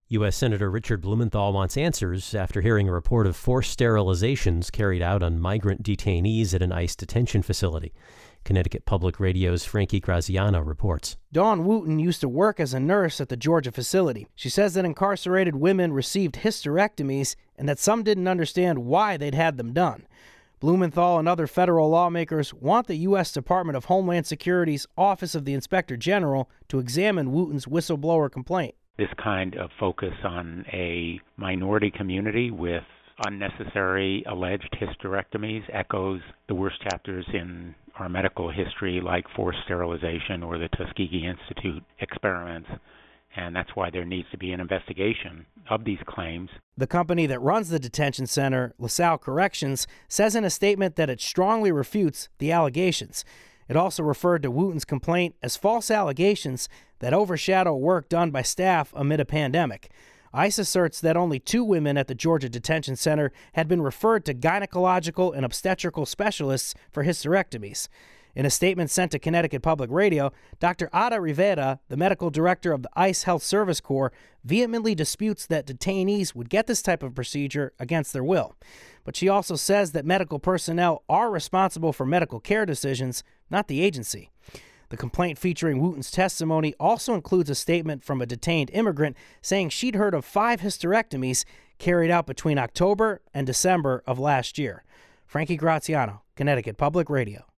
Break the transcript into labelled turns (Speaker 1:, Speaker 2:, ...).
Speaker 1: U.S. Senator Richard Blumenthal wants answers after hearing a report of forced sterilizations carried out on migrant detainees at an ICE detention facility. Connecticut Public Radio's Frankie Graziano reports.
Speaker 2: Dawn Wooten used to work as a nurse at the Georgia facility. She says that incarcerated women received hysterectomies and that some didn't understand why they'd had them done. Blumenthal and other federal lawmakers want the U.S. Department of Homeland Security's Office of the Inspector General to examine Wooten's whistleblower complaint.
Speaker 3: This kind of focus on a minority community with unnecessary alleged hysterectomies echoes the worst chapters in our medical history, like forced sterilization or the Tuskegee Institute experiments. And that's why there needs to be an investigation of these claims.
Speaker 2: The company that runs the detention center, LaSalle Corrections, says in a statement that it strongly refutes the allegations. It also referred to Wooten's complaint as false allegations that overshadow work done by staff amid a pandemic. ICE asserts that only 2 women at the Georgia Detention Center had been referred to gynecological and obstetrical specialists for hysterectomies. In a statement sent to Connecticut Public Radio, Dr. Ada Rivera, the medical director of the ICE Health Service Corps, vehemently disputes that detainees would get this type of procedure against their will. But she also says that medical personnel are responsible for medical care decisions, not the agency. The complaint featuring Wooten's testimony also includes a statement from a detained immigrant saying she'd heard of 5 hysterectomies carried out between October and December of last year. Frankie Graziano, Connecticut Public Radio.